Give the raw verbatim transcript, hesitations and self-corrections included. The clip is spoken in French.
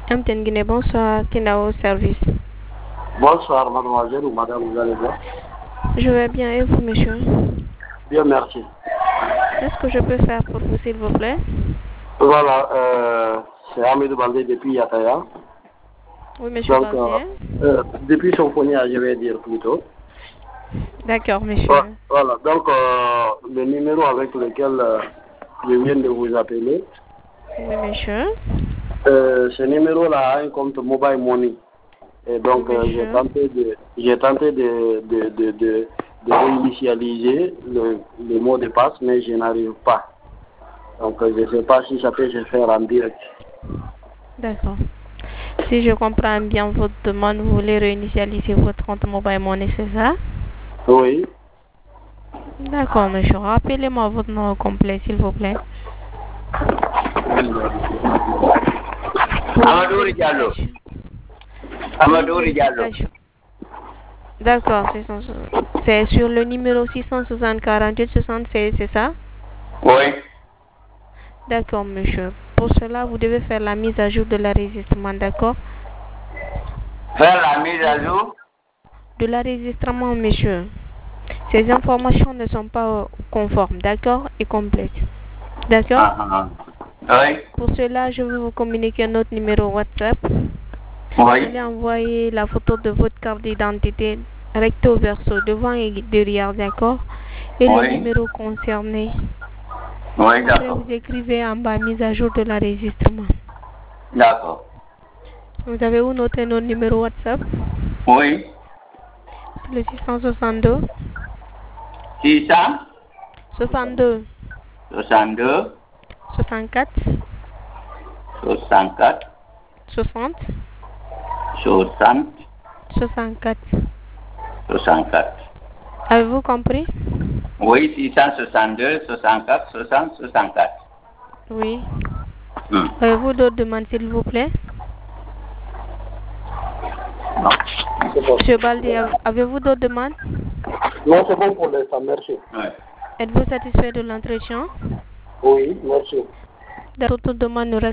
M T N Guinée, bonsoir, Tindao Service. Bonsoir, mademoiselle ou madame, vous allez bien? Je vais bien, et vous, monsieur? Bien, merci. Qu'est-ce que je peux faire pour vous, s'il vous plaît? Voilà, euh, c'est Amédou Baldé depuis Yataya. Oui, monsieur Donc, Baldé. euh, euh, depuis Symphonia, je vais dire plutôt. D'accord, monsieur. Voilà, voilà. Donc, euh, le numéro avec lequel euh, je viens de vous appeler, Oui, monsieur. euh, ce numéro-là a un compte Mobile Money. Et donc, Oui, euh, j'ai tenté de, j'ai tenté de, de, de, de, de réinitialiser le, le mot de passe, mais je n'arrive pas. Donc, euh, je ne sais pas si ça peut se faire en direct. D'accord. Si je comprends bien votre demande, vous voulez réinitialiser votre compte Mobile Money, c'est ça? Oui. D'accord, monsieur. Rappelez-moi votre nom complet, s'il vous plaît. Amadou Diallo. Amadou Diallo. D'accord, c'est sur le numéro six cent soixante quarante-huit soixante-seize, c'est ça? Oui. D'accord, monsieur. Pour cela, vous devez faire la mise à jour de l'enregistrement, d'accord? Faire la mise à jour de l'enregistrement, monsieur. Ces informations ne sont pas conformes, d'accord, et complètes. D'accord? Ah, ah. Oui. Pour cela, je vais vous communiquer notre numéro WhatsApp. Oui. Vous allez envoyer la photo de votre carte d'identité recto verso, devant et derrière, d'accord? Et oui. le numéro concerné. Oui, d'accord. Après, d'accord. vous écrivez en bas mise à jour de l'enregistrement. D'accord. Vous avez où noter notre numéro WhatsApp? Oui. Le six cent soixante-deux. six cent soixante-deux. soixante-deux. soixante-quatre. soixante-quatre. soixante. soixante. soixante-quatre. soixante-quatre. Avez-vous compris? Oui, six cent soixante-deux, soixante-quatre, soixante, soixante-quatre. Oui. Hmm. Avez-vous d'autres demandes, s'il vous plaît? Non. Monsieur Baldé, avez-vous d'autres demandes? Non, c'est bon pour l'instant, merci. Oui. Êtes-vous satisfait de l'entretien? Oui, merci. D'autres demandes ne